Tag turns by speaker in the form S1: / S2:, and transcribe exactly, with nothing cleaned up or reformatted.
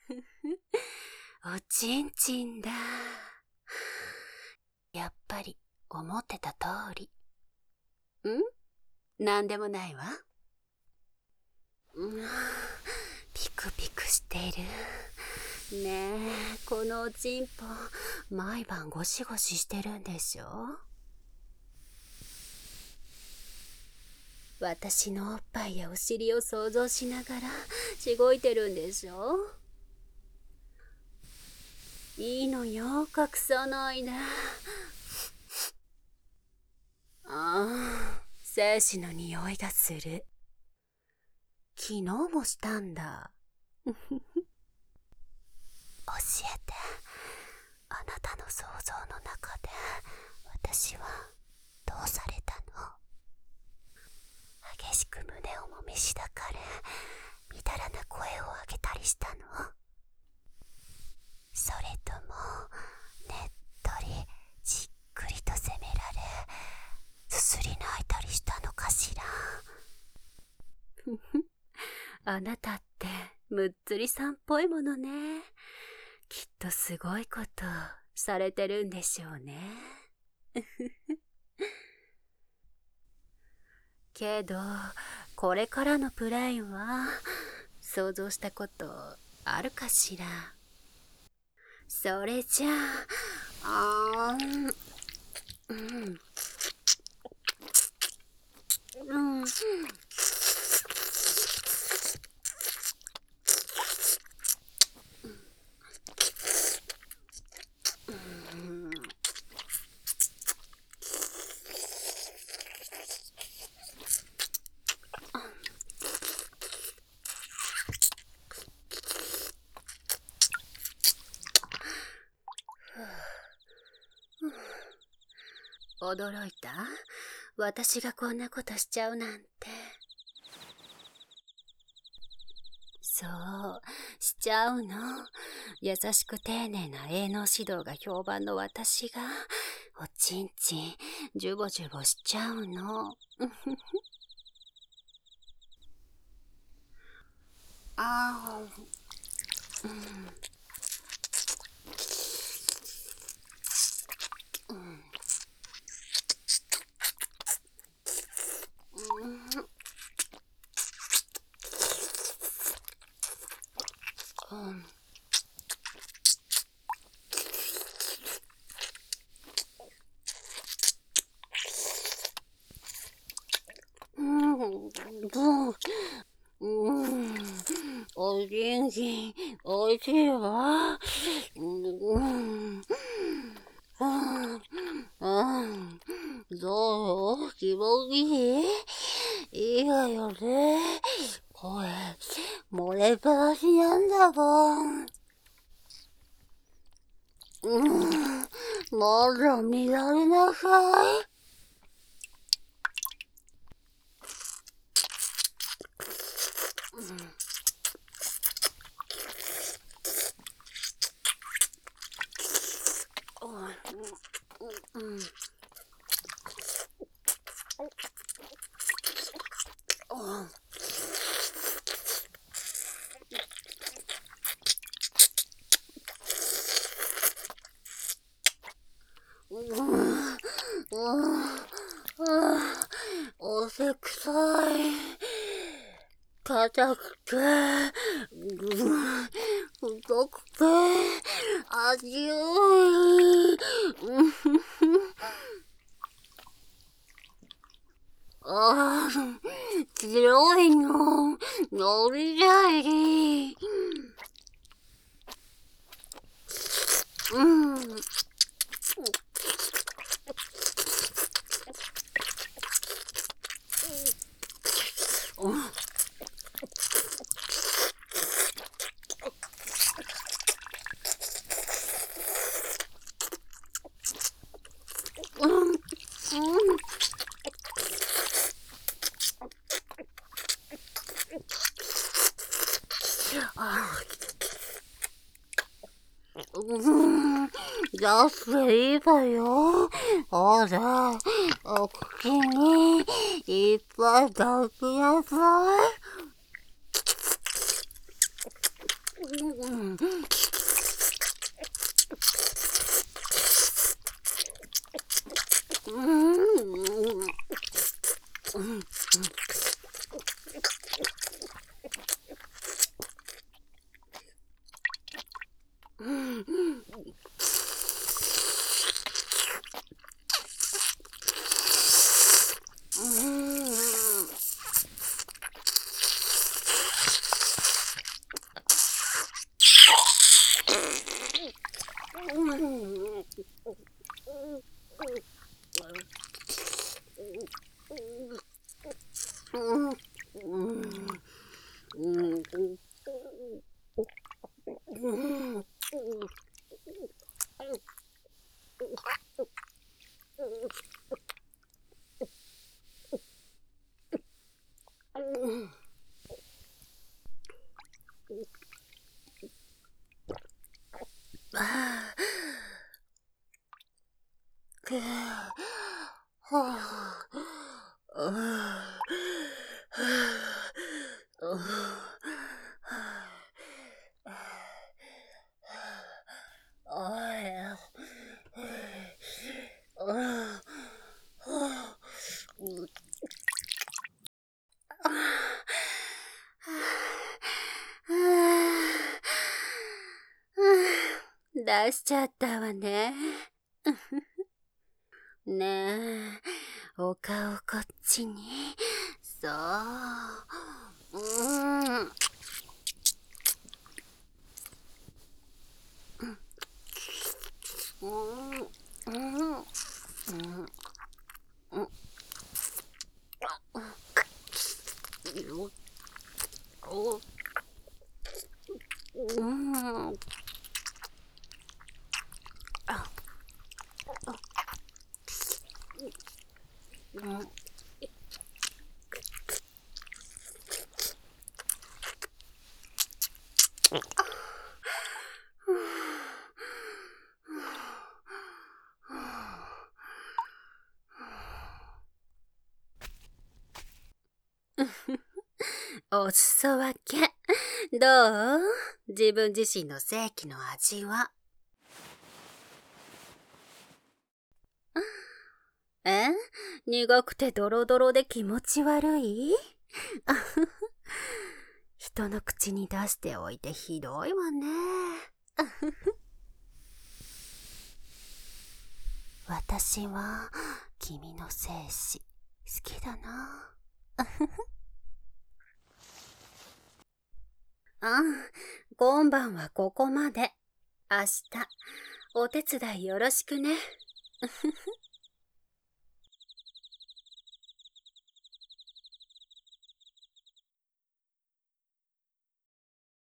S1: おちんちんだ。やっぱり思ってた通り。ん？なんでもないわ。うん、ピクピクしてる。ねえ、このおちんぽ、毎晩ゴシゴシしてるんでしょ？私のおっぱいやお尻を想像しながらしごいてるんでしょ？いいのよ、隠さないで。ああ、精子の匂いがする。昨日もしたんだ。教えて、あなたの想像の中で私はどうされたの？激しく胸をもみしだかれ、みだらな声を上げたりしたの？それともねっとりじっくりと責められ、すすり泣いたりしたのかしら？あなたってむっつりさんっぽいものね。きっとすごいことされてるんでしょうね。けどこれからのプレイは想像したことあるかしら？それじゃあ、あーうんうん驚いた？私がこんなことしちゃうなんて。そうしちゃうの。優しく丁寧な営農指導が評判の私がおちんちんジュボジュボしちゃうの。あー、うんうんうんうん、うん、おちんちんおいしいわ。うん、うん、うん、どう？気持ちいい？いいわよね。これ漏れっぱなしなんだもん。うん、もっと見られなさい。うん、うん、おせくさい。硬くて、太くて、味よい。ああ、白いの、のりじゃい。うん。うん、出していいわよ。ほら、お口にいっぱい抱きなさい。 出しちゃったわね。ねえ、お顔こっちに。そう。うん。うん。うん。うん。うん。お裾分け。どう？自分自身の正規の味は。え？苦くてドロドロで気持ち悪い？人の口に出しておいてひどいわね。私は君の精子好きだな。あ、今晩はここまで。明日お手伝いよろしくね。